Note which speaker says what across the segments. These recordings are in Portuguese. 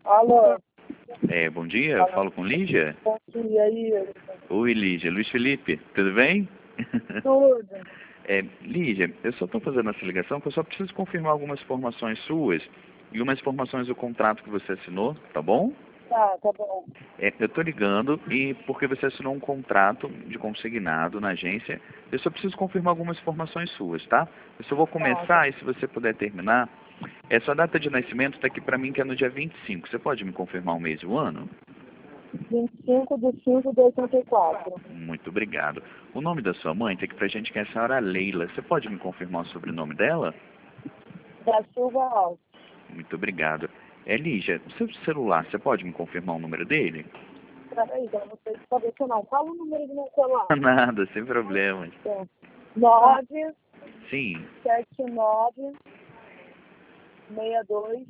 Speaker 1: Alô?
Speaker 2: Bom dia, eu falo com Lígia.
Speaker 1: Bom dia, aí.
Speaker 2: Oi, Lígia. Luiz Felipe, tudo bem?
Speaker 1: Tudo.
Speaker 2: Lígia, eu só estou fazendo essa ligação porque eu só preciso confirmar algumas informações suas e umas informações do contrato que você assinou, tá bom?
Speaker 1: Tá bom.
Speaker 2: Eu estou ligando e porque você assinou um contrato de consignado na agência, eu só preciso confirmar algumas informações suas, tá? Eu só vou começar e se você puder terminar, sua data de nascimento está aqui para mim que é no dia 25. Você pode me confirmar o mês e o ano?
Speaker 1: 25/5/84.
Speaker 2: Muito obrigado. O nome da sua mãe tem aqui pra gente que é a senhora Leila. Você pode me confirmar o sobrenome dela?
Speaker 1: Da Silva Alves.
Speaker 2: Muito obrigado. Lígia, o seu celular, você pode me confirmar o número dele?
Speaker 1: Peraí, eu não sei se pode ser não. Fala o número do meu celular.
Speaker 2: Nada, sem problemas.
Speaker 1: 9
Speaker 2: Sim,
Speaker 1: 79 62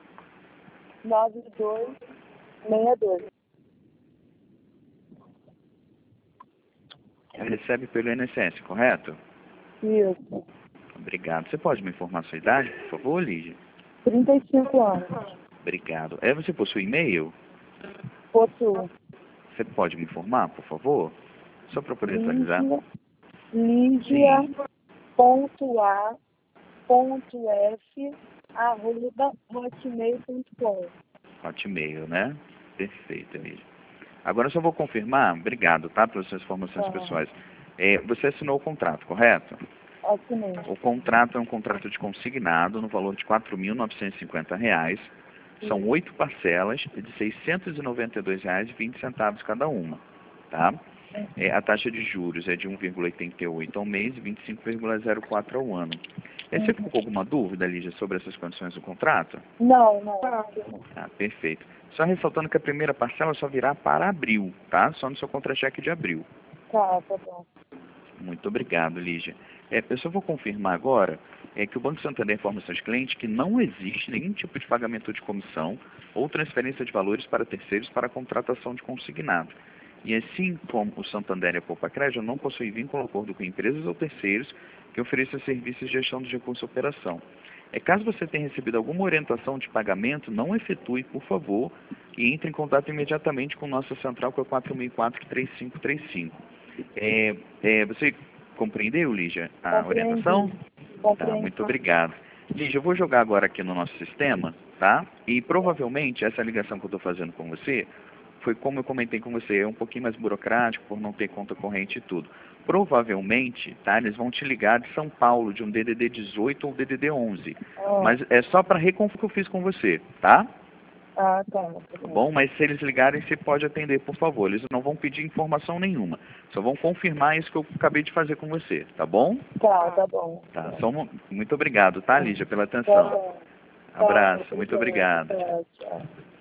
Speaker 1: 92 62.
Speaker 2: recebe pelo INSS, correto?
Speaker 1: Isso.
Speaker 2: Obrigado. Você pode me informar a sua idade, por favor, Lígia?
Speaker 1: 35 anos.
Speaker 2: Obrigado. Você possui e-mail?
Speaker 1: Possuo.
Speaker 2: Você pode me informar, por favor? Só para poder atualizar.
Speaker 1: Lígia.a.f@hotmail.com.
Speaker 2: Hotmail, né? Perfeito, Lígia. Agora eu só vou confirmar, obrigado, tá, pelas suas informações pessoais. Você assinou o contrato, correto?
Speaker 1: Assinei.
Speaker 2: O contrato é um contrato de consignado no valor de R$ 4.950. São 8 parcelas de R$ 692,20 cada uma, tá? A taxa de juros é de 1,88 ao mês e 25,04 ao ano. Você ficou com alguma dúvida, Lígia, sobre essas condições do contrato?
Speaker 1: Não.
Speaker 2: Perfeito. Só ressaltando que a primeira parcela só virá para abril, tá? Só no seu contra-cheque de abril.
Speaker 1: Tá bom.
Speaker 2: Muito obrigado, Lígia. Eu só vou confirmar agora que o Banco Santander informa aos seus clientes que não existe nenhum tipo de pagamento de comissão ou transferência de valores para terceiros para a contratação de consignado. E assim como o Santander e a Poupa Crédito não possuem vínculo ou acordo com empresas ou terceiros que ofereçam serviços de gestão de recurso e operação. Caso você tenha recebido alguma orientação de pagamento, não efetue, por favor, e entre em contato imediatamente com nossa central, que é o 4004-3535. Você compreendeu, Lígia, a orientação? Tá, muito obrigado. Lígia, eu vou jogar agora aqui no nosso sistema, tá? E provavelmente essa ligação que eu estou fazendo com você foi como eu comentei com você, é um pouquinho mais burocrático por não ter conta corrente e tudo. Provavelmente, tá? Eles vão te ligar de São Paulo, de um DDD 18 ou DDD 11. Mas é só para reconfirmar que eu fiz com você, tá?
Speaker 1: Tá.
Speaker 2: Tá bom? Mas se eles ligarem, você pode atender, por favor. Eles não vão pedir informação nenhuma. Só vão confirmar isso que eu acabei de fazer com você, tá bom?
Speaker 1: Tá bom.
Speaker 2: Tá. Muito obrigado, tá, Lígia, pela
Speaker 1: Tá
Speaker 2: atenção.
Speaker 1: bom.
Speaker 2: Abraço, muito obrigado.
Speaker 1: Tchau.